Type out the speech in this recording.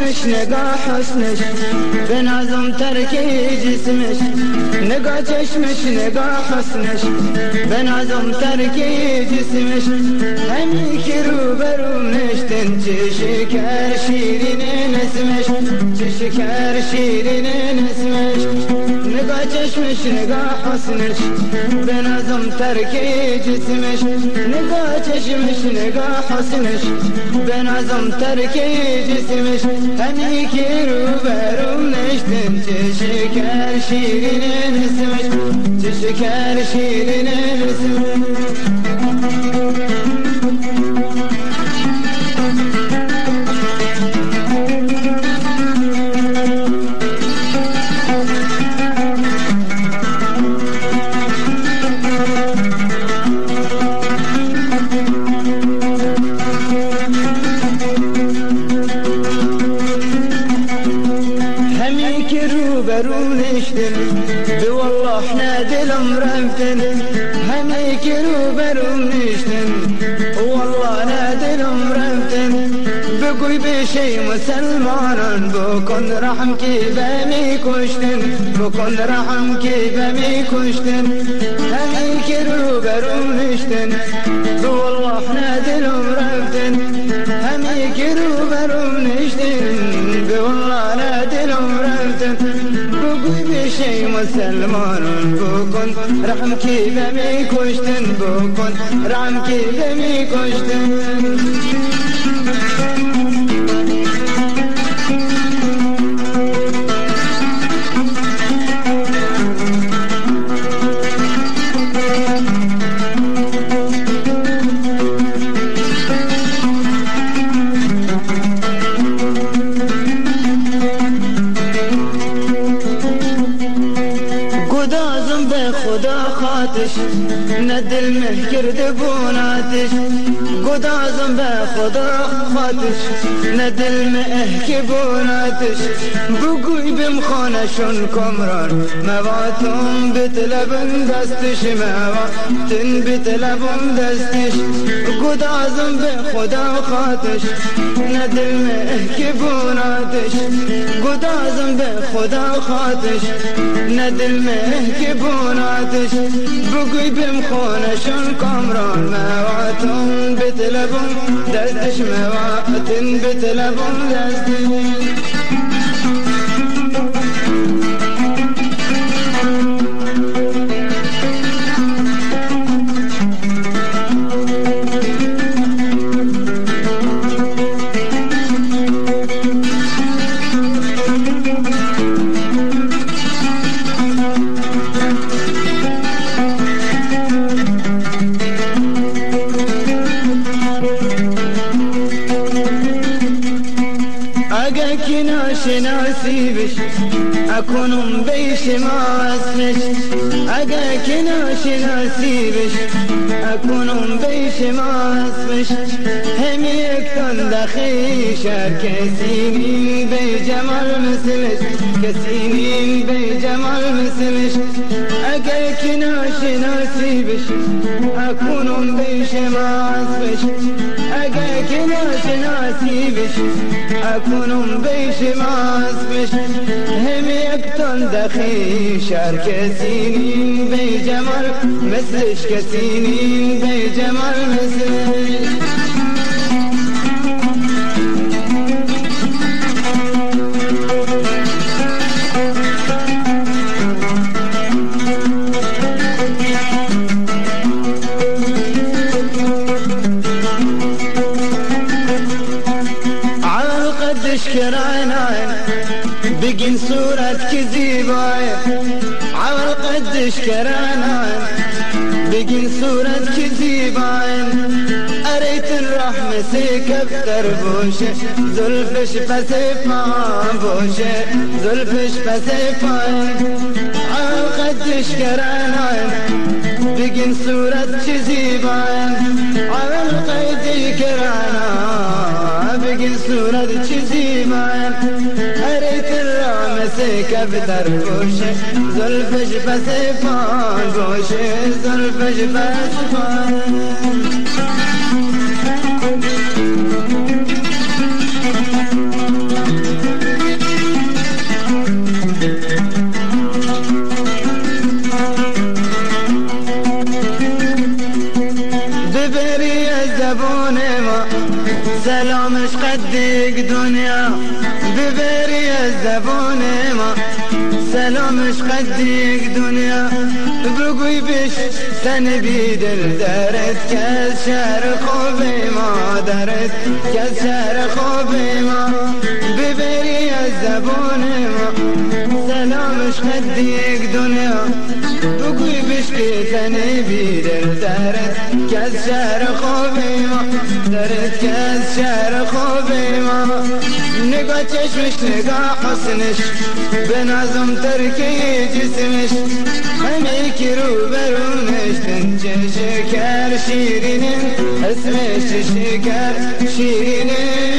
چشمش نگاه حسنش به نظم ترک جسمش نگاه چشمش نگاه حسنش به نظم ترک جسمش همی که رو برو نشتن چه شکر شیرین نسمش چه شکر شیرین نسمش نگاه چشمش نگاه حسنش به نظم ترک جسمش نگاه چشمش نگاه حسنش به نظم ترک جسمش همی که رو برو نشتن چه شکر شیرین نسمش چه شکر شیرین نسمش برو نشتن به والله احنا دلم رفتن همه که رو برو نشتن والله انا دلم رفتن بگوی به شی مسلمانان بکن رحم که بمی کشتن بکن رحم که بمی کشتن همه که رو برو نشتن به والله احنا دلم رفتن همه که رو برو نشتن به والله انا دلم رفتن بگوی بشی مسلمانون بکن رحم کی بمی کشتن بکن رحم کی بمی کشتن گدازم به خدا خاطش نه دل مه کرده بوناتش گدازم به خدا خاطش نه دل مه که بوناتش بگوی بم خانشون کمران مواتم بطلبم دستش مواتن بطلبم دستش گدازم به خدا خاطش نه دل مه که بوناتش گدازم به خدا خاطش نه دل مه که بوناتش بگوی بم خونشون کامران مواتم بطلبم دستش مواتن بطلبم دستش اگه که ناشناسی بش اکنم بیش ما اسمش اگه که ناشناسی بش اکنم بیش ما اسمش همی اکتن دخی شر کسی نیم بی جمال مثلش کسی نیم بی جمال مثلش اگه که ناشناسی بش اکنم بیش ما اسمش اگه که ناشناسی بش اکنم بیش ما اسمش همی اکتن دخی شر کسی نیم بی جمال مثلش کسی نیم بی جمال مثلش بگین صورت که زیبای عمل قدش کرانان بگین صورت که زیبای اریت الرحمة سی کفتر بوشه زلفش پس پام بوشه زلفش پس پام عمل قدش کرانان بگین صورت که زیبای عمل قدش کرانان بگین صورت که زیبای اریت الرحمة سی کفتر بوشه زلفش پس پام بوشه زلفش پس پام ببری الزبون ما سلامش قدیگ دنیا ببری الزبون ما سلامش قدیگ دنیا بگوی بش تن بیدل درد که از شهر خوب ما درد که از شهر خوب ما ببری الزبون ما سلامش قدیگ دنیا بگوی بش که تن بیدل درد که از شهر خوب ما درد که از شهر خوب ما نگاه چشمش نگاه حسنش به نظم ترکه جسمش همه که رو برونش چه شکر شیرینه اسمش شکر شیرینه